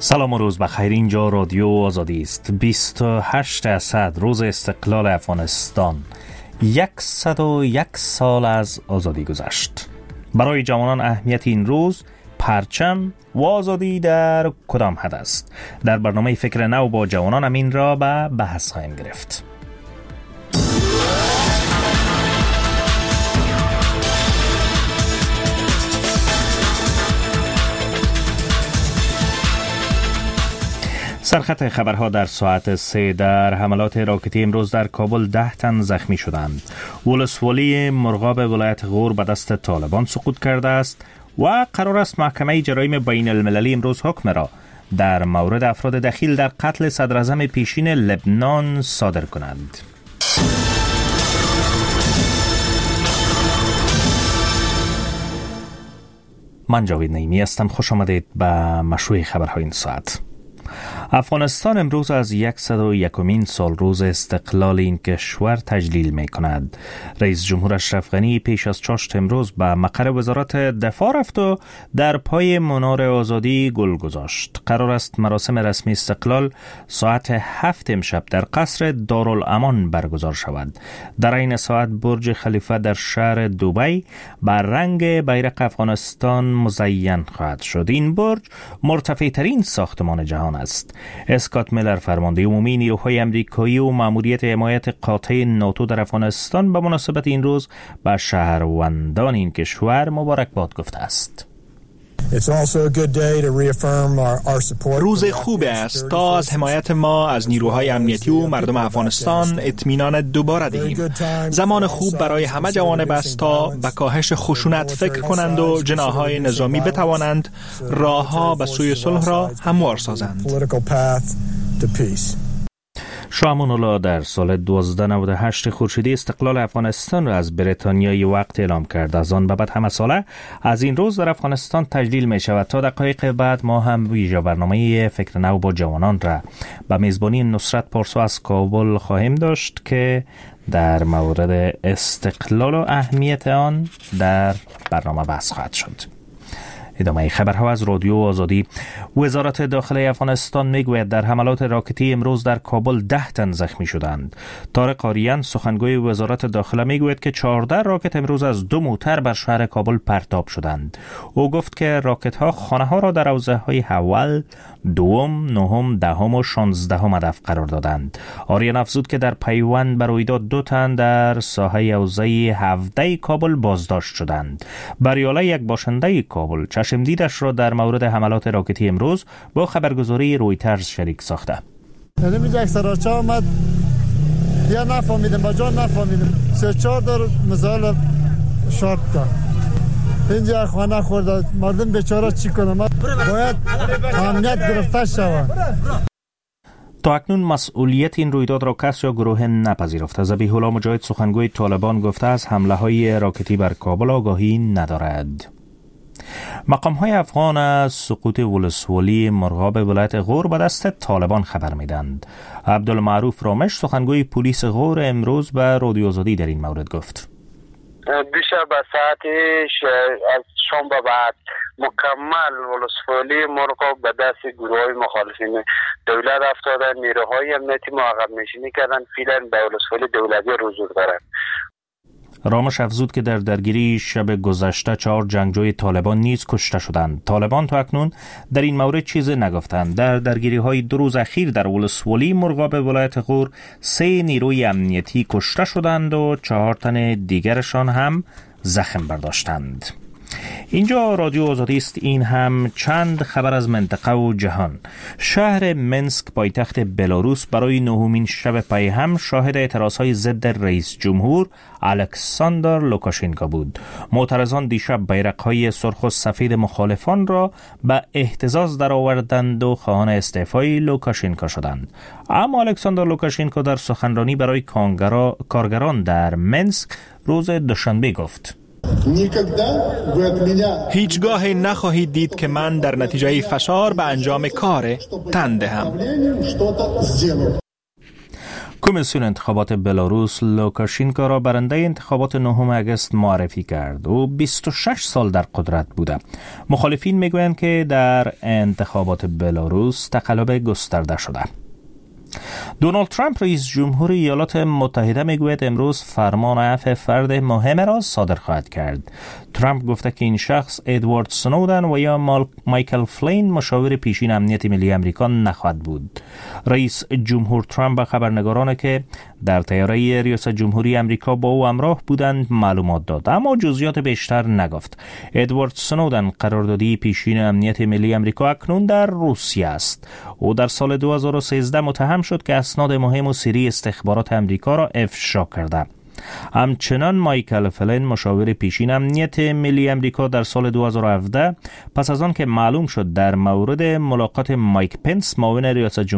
سلام و روز بخیر. اینجا رادیو آزادی است. 28 اسد روز استقلال افغانستان. 101 سال از آزادی گذشت. برای جوانان اهمیت این روز، پرچم و آزادی در کدام حد است؟ در برنامه فکر نو با جوانان امین را به بحث خواهیم گرفت. سرخط خبرها در ساعت 3. در حملات راکتی امروز در کابل 10 تن زخمی شدند. ولسوالی مرغاب ولایت غور به دست طالبان سقوط کرده است و قرار است محکمه جرایم بین المللی امروز حکم را در مورد افراد دخیل در قتل صدراعظم پیشین لبنان صادر کنند. من جاوید نعیمی هستم. خوش آمدید به مشروع خبرهای این ساعت. افغانستان امروز از 101مین سال روز استقلال این کشور تجلیل می کند. رئیس جمهور اشرف غنی پیش از چاشت امروز به مقر وزارت دفاع رفت و در پای منار آزادی گل گذاشت. قرار است مراسم رسمی استقلال ساعت 7 امشب در قصر دارالامان برگزار شود. در این ساعت برج خلیفه در شهر دبی بر رنگ بیرق افغانستان مزین خواهد شد. این برج مرتفع ترین ساختمان جهان است. اسکات میلر فرمانده عمومی نیروهای امریکایی و ماموریت حمایت قاطع ناتو در افغانستان به مناسبت این روز به شهروندان این کشور مبارکباد گفته است. روز خوب است تا از حمایت ما از نیروهای امنیتی و مردم افغانستان اطمینان دوباره دهیم. زمان خوب برای همه جوانب است تا به کاهش خشونت فکر کنند و جناح‌های نظامی بتوانند راه‌ها به سوی صلح را هموار سازند. شاه امان الله در سال 1298 خورشیدی استقلال افغانستان را از بریتانیای وقت اعلام کرد. از آن به بعد همه ساله از این روز در افغانستان تجلیل می شود. تا دقایق بعد ما هم ویژه برنامه فکر نو با جوانان را به میزبانی نصرت پارسا از کابل خواهیم داشت که در مورد استقلال و اهمیت آن در برنامه بحث خواهد شد. ادامه خبرها از رادیو آزادی. وزارت داخلی افغانستان میگوید در حملات راکتی امروز در کابل 10 تن زخمی شدند. طارق آریان سخنگوی وزارت داخله میگوید که 14 راکت امروز از 2 موتر بر شهر کابل پرتاب شدند. او گفت که راکت ها خانه ها را در حوزه های اول، دوم، نهم، دهم و 16 هدف قرار دادند. آریان افزود که در پیوند بر رویداد 2 تن در ساحه حوزه 17 کابل بازداشت شدند. بریاله یک باشنده کابل چشم دیدش را در مورد حملات راکتی امروز با خبرگزاری رویترز شریک ساخته. اینجا اکثر آمد یا نفهمیدم با جان نفهمیدم 3-4 دور مزال شارت کرد. اینجا خانه خورده مردم بیچاره چی کنم؟ باید امنیت گرفته شود. تا اکنون مسئولیت این رویداد را کس یا گروه نپذیرفته. ذبیح الله مجاهد سخنگوی طالبان گفته از حمله های راکتی بر کابل آگاهی ندارد. مقام‌های افغان از سقوط ولسوالی مرغاب ولایت غور به دست طالبان خبر می‌دهند. عبدالمعروف رامش سخنگوی پلیس غور امروز به رادیو آزادی در این مورد گفت: دیشب ساعت از شام به بعد مکمل ولسوالی مرغاب به دست گروه‌های مخالفین دولت افتادن. نیروهای امنیتی ما عقب نشینی کردن، فعلا به ولسوالی دولتی رجوع دارند. رامش افزود که در درگیری شب گذشته 4 جنگجوی طالبان نیز کشته شدند. طالبان تا اکنون در این مورد چیزی نگفتند. در درگیری های 2 روز اخیر در ولسوالی مرغاب ولایت غور 3 نیروی امنیتی کشته شدند و 4 تن دیگرشان هم زخم برداشتند. اینجا رادیو آزادی است. این هم چند خبر از منطقه و جهان. شهر منسک پایتخت بلاروس برای 9مین شب پی هم شاهد اعتراضهای ضد رئیس جمهور الکساندر لوکاشنکو بود. معترضان دیشب بیرق‌های سرخ و سفید مخالفان را به اهتزاز درآوردند و خواهان استعفای لوکاشنکو شدند. اما الکساندر لوکاشنکو در سخنرانی برای کارگران در منسک روز دوشنبه گفت: هیچگاه نخواهید دید که من در نتیجه فشار به انجام کار تن دهم. کمیسیون انتخابات بلاروس لوکاشینکو را برنده انتخابات 9 آگوست معرفی کرد. او 26 سال در قدرت بوده. مخالفین میگویند که در انتخابات بلاروس تقلب گسترده شده. دونالد ترامپ رئیس جمهور ایالات متحده میگوید امروز فرمان عفو فرد مهم را صادر خواهد کرد. ترامپ گفته که این شخص ادوارد سنودن و یا مایکل فلین مشاور پیشین امنیت ملی امریکا نخواهد بود. رئیس جمهور ترامپ به خبرنگاران که در طیاره ریاست جمهوری امریکا با او همراه بودند معلومات داد، اما جزئیات بیشتر نگفت. ادوارد سنودن قراردادی پیشین امنیت ملی امریکا اکنون در روسیه است. او در سال 2013 متهم شد که اسناد مهم و سری استخبارات امریکا را افشا کرده. همچنان مایکل فلین مشاور پیشین امنیت ملی امریکا در سال 2017 پس از آن که معلوم شد در مورد ملاقات مایک پنس معاون ریاست